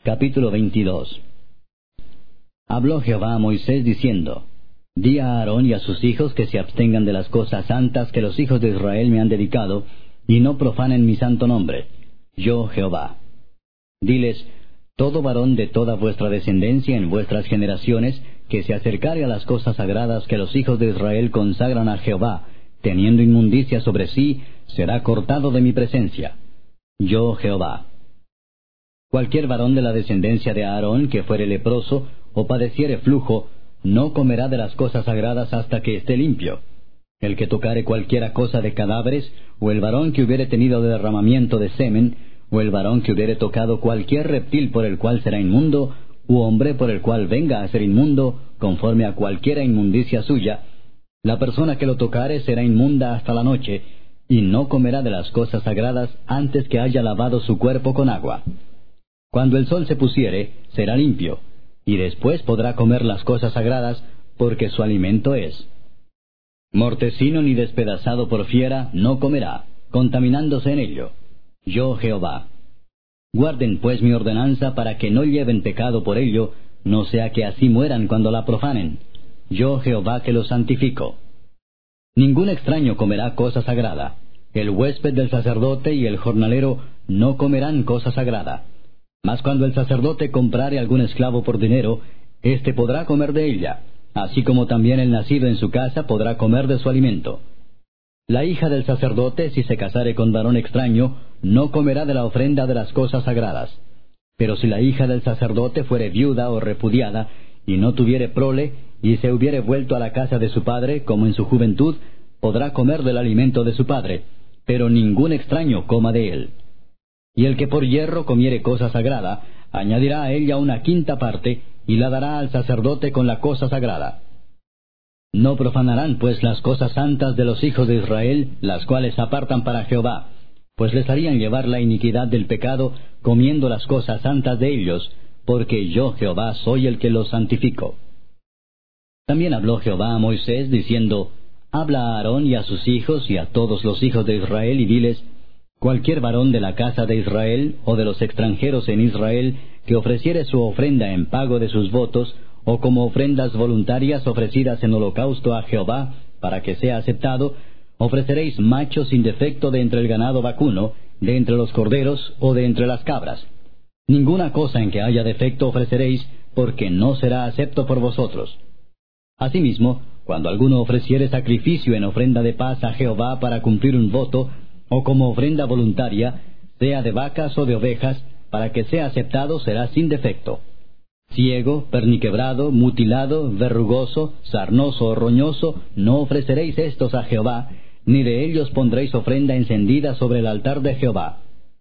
Capítulo 22. Habló Jehová a Moisés diciendo: Di a Aarón y a sus hijos que se abstengan de las cosas santas que los hijos de Israel me han dedicado, y no profanen mi santo nombre. Yo Jehová. Diles: Todo varón de toda vuestra descendencia en vuestras generaciones, que se acercare a las cosas sagradas que los hijos de Israel consagran a Jehová, teniendo inmundicia sobre sí, será cortado de mi presencia. Yo Jehová. Cualquier varón de la descendencia de Aarón que fuere leproso, o padeciere flujo, no comerá de las cosas sagradas hasta que esté limpio. El que tocare cualquiera cosa de cadáveres, o el varón que hubiere tenido derramamiento de semen, o el varón que hubiere tocado cualquier reptil por el cual será inmundo, u hombre por el cual venga a ser inmundo, conforme a cualquiera inmundicia suya, la persona que lo tocare será inmunda hasta la noche, y no comerá de las cosas sagradas antes que haya lavado su cuerpo con agua. Cuando el sol se pusiere, será limpio, y después podrá comer las cosas sagradas, porque su alimento es. Mortecino ni despedazado por fiera no comerá, contaminándose en ello. Yo Jehová. Guarden pues mi ordenanza para que no lleven pecado por ello, no sea que así mueran cuando la profanen. Yo Jehová que los santifico. Ningún extraño comerá cosa sagrada. El huésped del sacerdote y el jornalero no comerán cosa sagrada. Mas cuando el sacerdote comprare algún esclavo por dinero, éste podrá comer de ella, así como también el nacido en su casa podrá comer de su alimento. La hija del sacerdote, si se casare con varón extraño, no comerá de la ofrenda de las cosas sagradas. Pero si la hija del sacerdote fuere viuda o repudiada, y no tuviere prole, y se hubiere vuelto a la casa de su padre, como en su juventud, podrá comer del alimento de su padre, pero ningún extraño coma de él. Y el que por hierro comiere cosa sagrada, añadirá a ella una quinta parte, y la dará al sacerdote con la cosa sagrada. No profanarán pues las cosas santas de los hijos de Israel, las cuales apartan para Jehová, pues les harían llevar la iniquidad del pecado, comiendo las cosas santas de ellos, porque yo Jehová soy el que los santifico. También habló Jehová a Moisés, diciendo: Habla a Aarón y a sus hijos y a todos los hijos de Israel, y diles: Cualquier varón de la casa de Israel, o de los extranjeros en Israel, que ofreciere su ofrenda en pago de sus votos, o como ofrendas voluntarias ofrecidas en holocausto a Jehová, para que sea aceptado, ofreceréis machos sin defecto de entre el ganado vacuno, de entre los corderos, o de entre las cabras. Ninguna cosa en que haya defecto ofreceréis, porque no será acepto por vosotros. Asimismo, cuando alguno ofreciere sacrificio en ofrenda de paz a Jehová para cumplir un voto, o como ofrenda voluntaria, sea de vacas o de ovejas, para que sea aceptado será sin defecto. Ciego, perniquebrado, mutilado, verrugoso, sarnoso o roñoso, no ofreceréis estos a Jehová, ni de ellos pondréis ofrenda encendida sobre el altar de Jehová.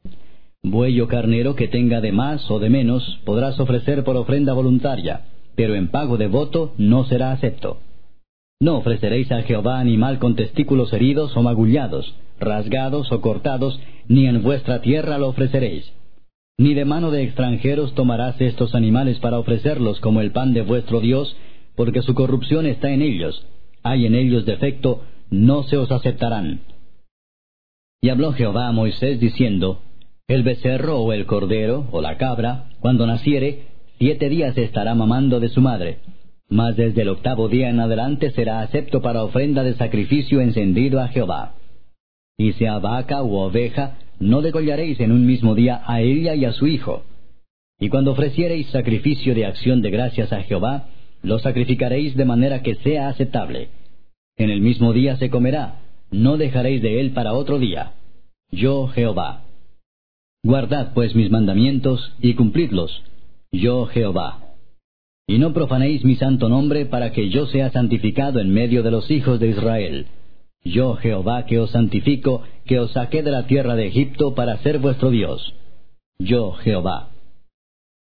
Buey o carnero que tenga de más o de menos, podrás ofrecer por ofrenda voluntaria, pero en pago de voto no será acepto. No ofreceréis a Jehová animal con testículos heridos o magullados, rasgados o cortados, ni en vuestra tierra lo ofreceréis. Ni de mano de extranjeros tomarás estos animales para ofrecerlos como el pan de vuestro Dios, porque su corrupción está en ellos, hay en ellos defecto, no se os aceptarán. Y habló Jehová a Moisés diciendo: El becerro o el cordero o la cabra, cuando naciere, 7 días estará mamando de su madre, mas desde el 8º día en adelante será acepto para ofrenda de sacrificio encendido a Jehová. Y sea vaca u oveja, no degollaréis en un mismo día a ella y a su hijo. Y cuando ofreciereis sacrificio de acción de gracias a Jehová, lo sacrificaréis de manera que sea aceptable. En el mismo día se comerá, no dejaréis de él para otro día. Yo Jehová. Guardad pues mis mandamientos y cumplidlos. Yo Jehová. Y no profanéis mi santo nombre, para que yo sea santificado en medio de los hijos de Israel. Yo Jehová que os santifico, que os saqué de la tierra de Egipto para ser vuestro Dios. Yo Jehová.